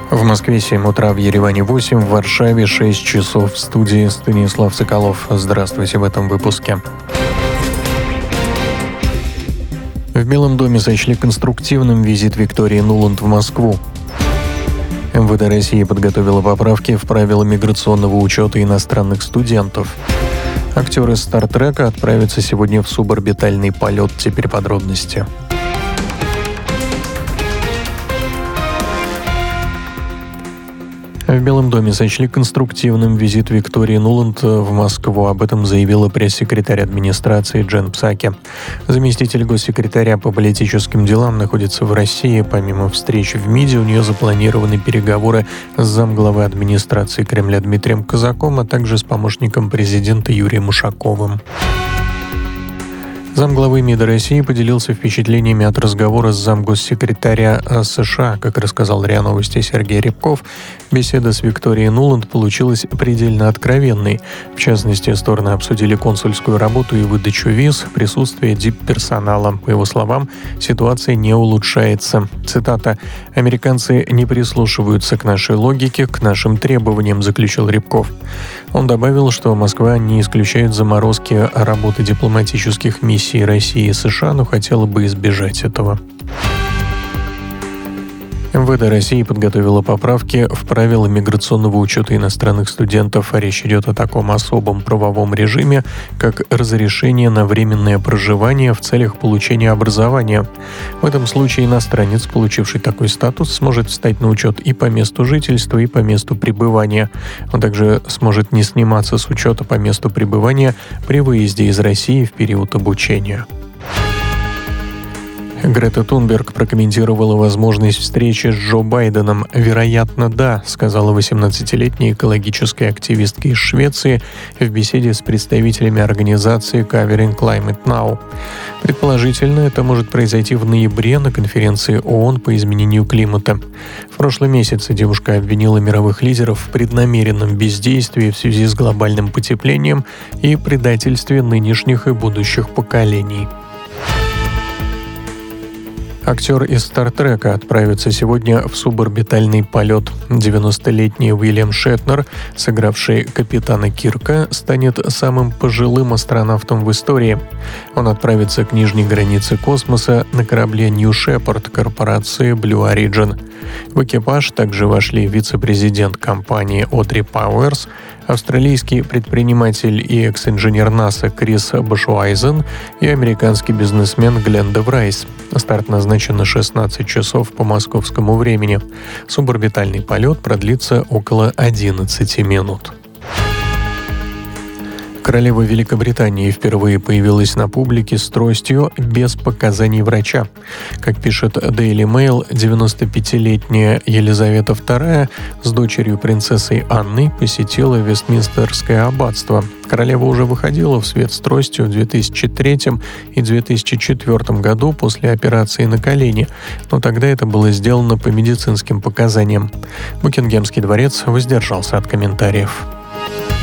В Москве 7 утра, в Ереване 8, в Варшаве 6 часов. В студии Станислав Соколов. Здравствуйте в этом выпуске. В Белом доме сочли конструктивным визит Виктории Нуланд в Москву. МВД России подготовила поправки в правила миграционного учета иностранных студентов. Актеры «Стартрека» отправятся сегодня в суборбитальный полет. Теперь подробности. В Белом доме сочли конструктивным визит Виктории Нуланд в Москву. Об этом заявила пресс-секретарь администрации Джен Псаки. Заместитель госсекретаря по политическим делам находится в России. Помимо встреч в МИДе, у нее запланированы переговоры с замглавы администрации Кремля Дмитрием Казаком, а также с помощником президента Юрием Ушаковым. Замглавы МИДа России поделился впечатлениями от разговора с замгоссекретаря США. Как рассказал РИА Новости Сергей Рябков, беседа с Викторией Нуланд получилась предельно откровенной. В частности, стороны обсудили консульскую работу и выдачу виз, присутствие дипперсонала. По его словам, ситуация не улучшается. Цитата: «Американцы не прислушиваются к нашей логике, к нашим требованиям», заключил Рябков. Он добавил, что Москва не исключает заморозки работы дипломатических миссий России и США, но хотела бы избежать этого. МВД России подготовила поправки в правила миграционного учета иностранных студентов. Речь идет о таком особом правовом режиме, как разрешение на временное проживание в целях получения образования. В этом случае иностранец, получивший такой статус, сможет встать на учет и по месту жительства, и по месту пребывания. Он также сможет не сниматься с учета по месту пребывания при выезде из России в период обучения. Грета Тунберг прокомментировала возможность встречи с Джо Байденом. «Вероятно, да», — сказала 18-летняя экологическая активистка из Швеции в беседе с представителями организации Covering Climate Now. Предположительно, это может произойти в ноябре на конференции ООН по изменению климата. В прошлом месяце девушка обвинила мировых лидеров в преднамеренном бездействии в связи с глобальным потеплением и предательстве нынешних и будущих поколений. Актер из «Стартрека» отправится сегодня в суборбитальный полет. 90-летний Уильям Шетнер, сыгравший капитана Кирка, станет самым пожилым астронавтом в истории. Он отправится к нижней границе космоса на корабле New Shepard корпорации Blue Origin. В экипаж также вошли вице-президент компании Одри Пауэрс, австралийский предприниматель и экс-инженер НАСА Крис Башуайзен и американский бизнесмен Глен Деврайс. Старт назначен на 16 часов по московскому времени. Суборбитальный полет продлится около 11 минут. Королева Великобритании впервые появилась на публике с тростью без показаний врача. Как пишет Daily Mail, 95-летняя Елизавета II с дочерью принцессой Анной посетила Вестминстерское аббатство. Королева уже выходила в свет с тростью в 2003 и 2004 году после операции на колени, но тогда это было сделано по медицинским показаниям. Букингемский дворец воздержался от комментариев.